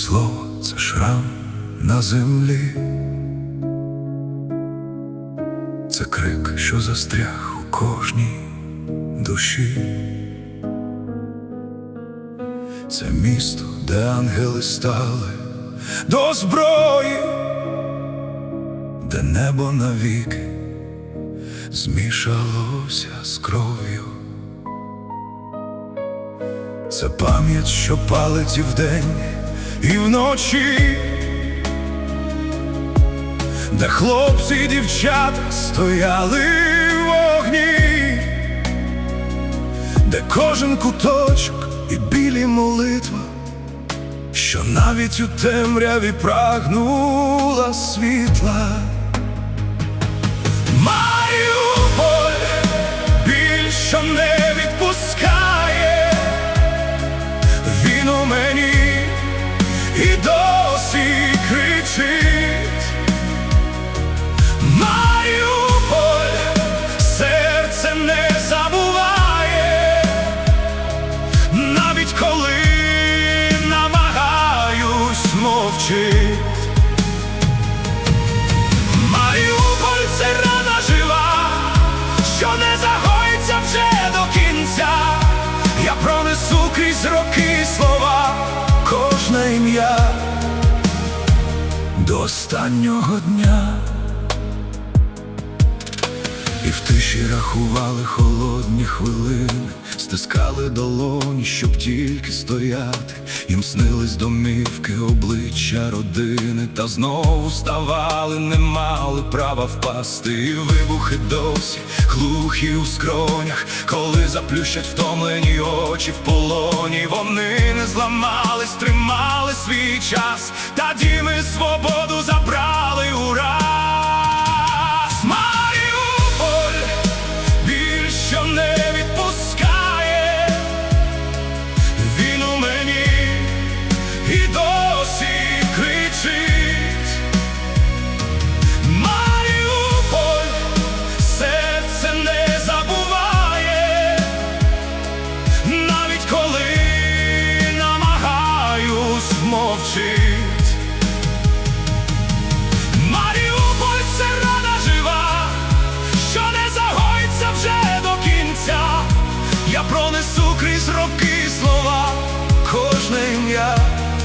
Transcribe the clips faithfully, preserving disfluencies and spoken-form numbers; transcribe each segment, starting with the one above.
слово – це шрам на землі, це крик, що застряг у кожній душі. Це місто, де ангели стали до зброї, де небо навіки змішалося з кров'ю. Це пам'ять, що палить і вдень, і вночі, де хлопці і дівчата стояли в вогні, де кожен куточок і білі молитва, що навіть у темряві прагнула світла. Маріуполь, біль, що не відпускає, він у мені і досі кричить. Маріуполь, серце не забуває, навіть коли намагаюсь мовчить. Маріуполь – це рана жива, що не загоїться вже до кінця. Я пронесу крізь роки слова, кожне ім'я до останнього дня. І в тиші рахували холодні хвилини, стискали долоні, щоб тільки стояти. Їм снились домівки, обличчя родини, та знову вставали, не мали права впасти. І вибухи досі глухі у скронях, коли заплющать втомлені очі в полоні. Вони не зламались, тримали свій час, та дім і свободу забрали ураз. Маріуполь, біль, що не відпускає, він у мені і досі кричить. Маріуполь, серце не забуває, навіть коли намагаюсь мовчить. Маріуполь – це рана жива, що не загоїться вже до кінця. Я пронесу крізь роки слова, кожне ім'я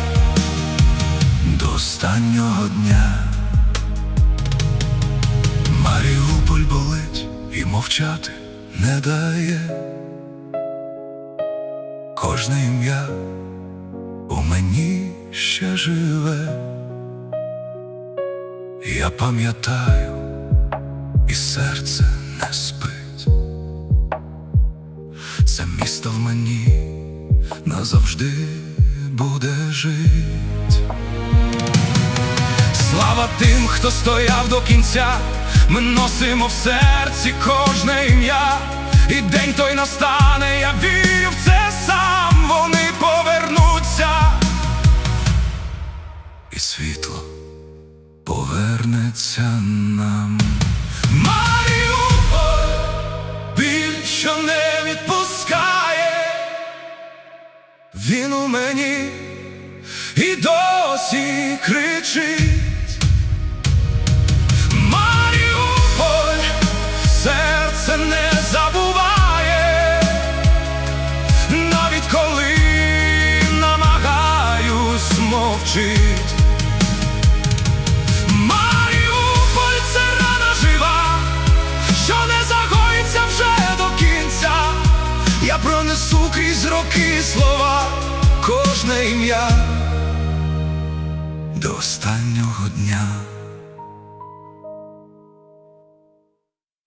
до останнього дня. Маріуполь болить і мовчати не дає, кожне ім'я у мені ще живе. Я пам'ятаю, і серце не спить. Це місто в мені назавжди буде жить. Слава тим, хто стояв до кінця, ми носимо в серці кожне ім'я. І день той настане, я вірю в це сам, вони повернуться. І світло повернеться нам. Маріуполь, біль, що не відпускає, він у мені і досі кричить. Маріуполь, серце не забуває, навіть коли намагаюсь мовчить. Маріуполь – це рана жива, що не загоїться вже до кінця. Я пронесу крізь роки слова, кожне ім'я до останнього дня.